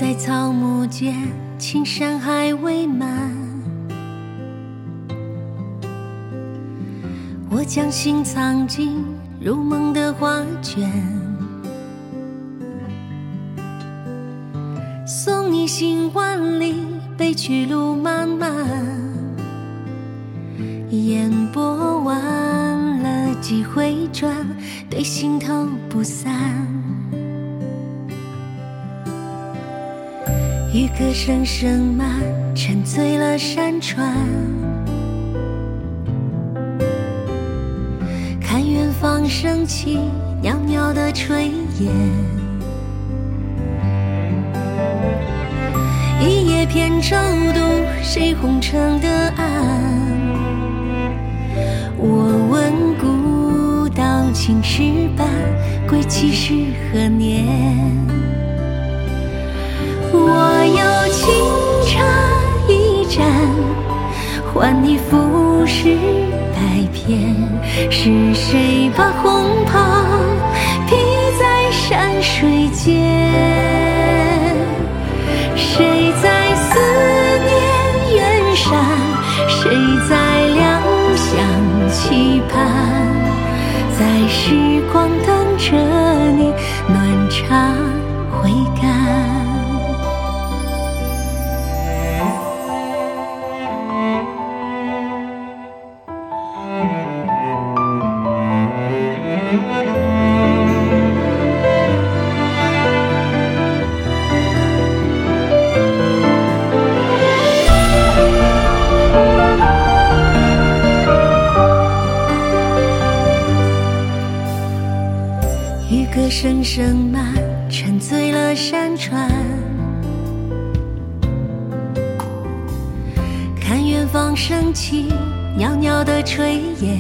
在草木间，青山还未满。我将心藏进如梦的画卷，送你行万里，悲去路漫漫。烟波完了几回转，对心头不散。渔歌声声满，沉醉了山川。看远方升起袅袅的炊烟，一叶扁舟渡谁红尘的岸。我问古道青石板，归期是何年？我有清茶一盏，换你浮世百篇。是谁把红袍披在山水间？谁在思念远山？谁在两相期盼？在时光等着你，暖茶回甘。渔歌声声满，沉醉了山川。看远方升起袅袅的炊烟，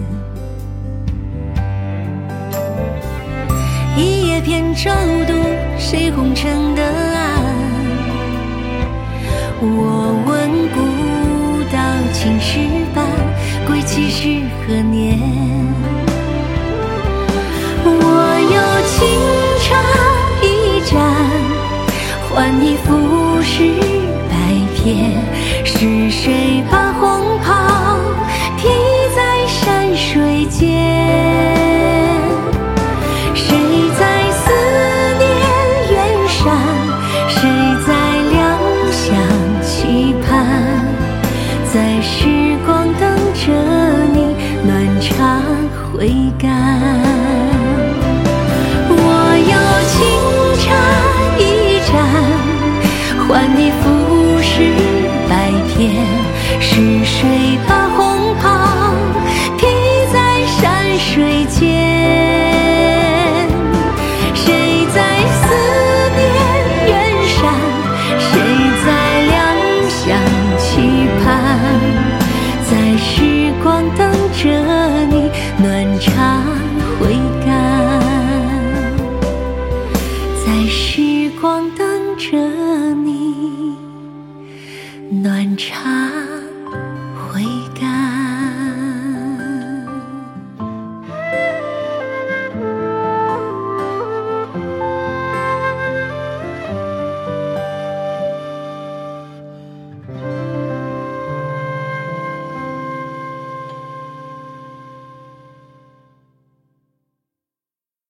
一叶扁舟渡谁红尘的岸。我问古道青石板，归期是何年？我有清茶一盏，换你浮